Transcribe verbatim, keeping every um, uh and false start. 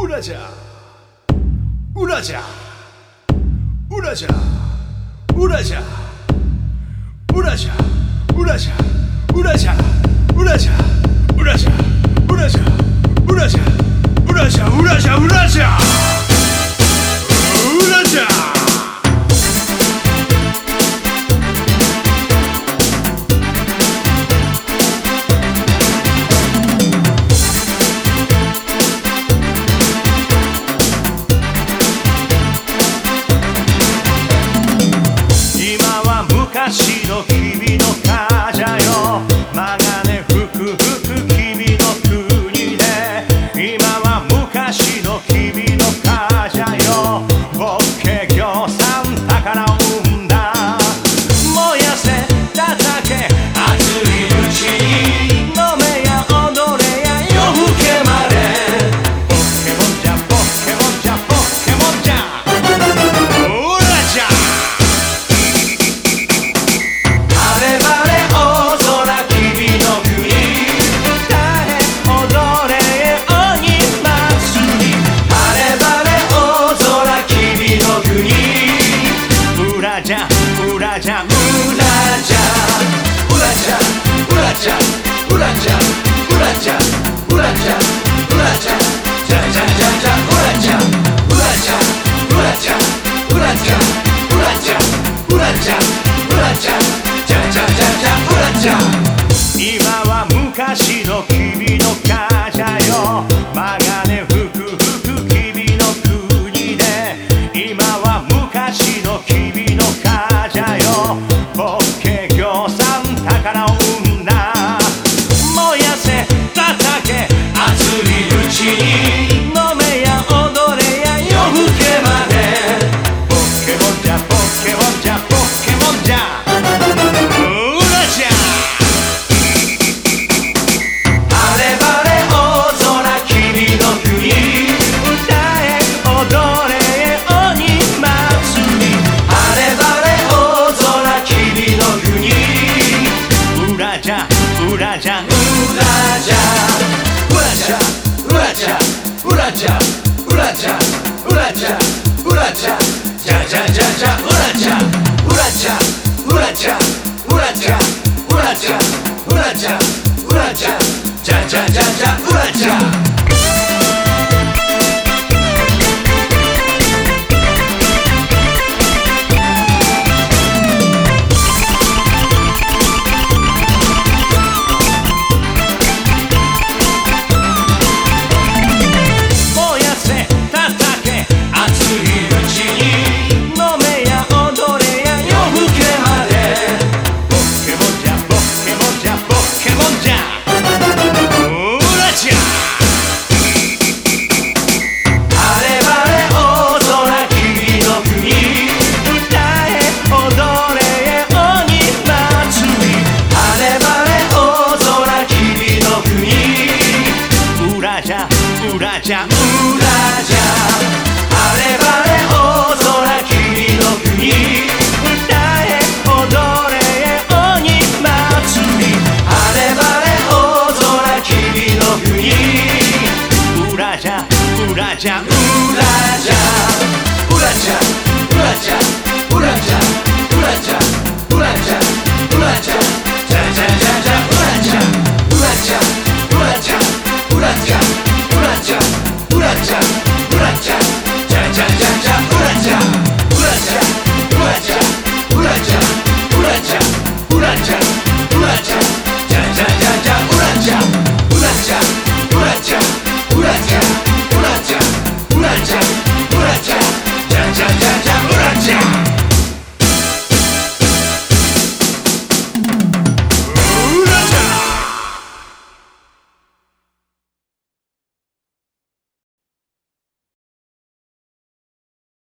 うらじゃうらじゃうらじゃうらじゃうらじゃうらじゃうらじゃうらじゃうらじゃうらじゃうらじゃうらじゃうらじゃうらじゃうらじゃ昔の君のカジャよマガネふくふく君の国で今は昔の君のカジャよボッケ業産宝を生んだ燃やせ叩け熱いうちに飲めや踊れや夜更けまでポケモンじゃポケモンじゃポケモンじゃオラじゃうらじゃうらじゃうらじゃうらじゃうらじゃうらじゃうらじゃうらじゃうらじゃじゃじゃじゃじゃうらじゃうらじゃうらじゃうらじゃうらじゃうらじゃうらじゃじゃじゃじゃじゃうらじゃ今は昔の君のカジャよマガネふくふく君の国で今は昔の君のカジャよボッケ業産宝を生んだ燃やせ叩け熱いうちに飲めや踊れや夜更けまでポケモンじゃポケモンじゃポケモンじゃうらじゃ晴れ晴れ大空君の国歌え踊れ鬼祭り晴れ晴れ大空君の国うらじゃうらじゃうらじゃうらじゃうらじゃうらじゃうらじゃうらじゃうらじゃじゃじゃじゃじゃうらじゃうらじゃうらじゃうらじゃうらじゃうらじゃうらじゃじゃじゃじゃじゃうらじゃうらじゃうらじゃ晴れ晴れ大空君の国歌え踊れ鬼祭り晴れ晴れ大空君の国うらじゃうらじゃ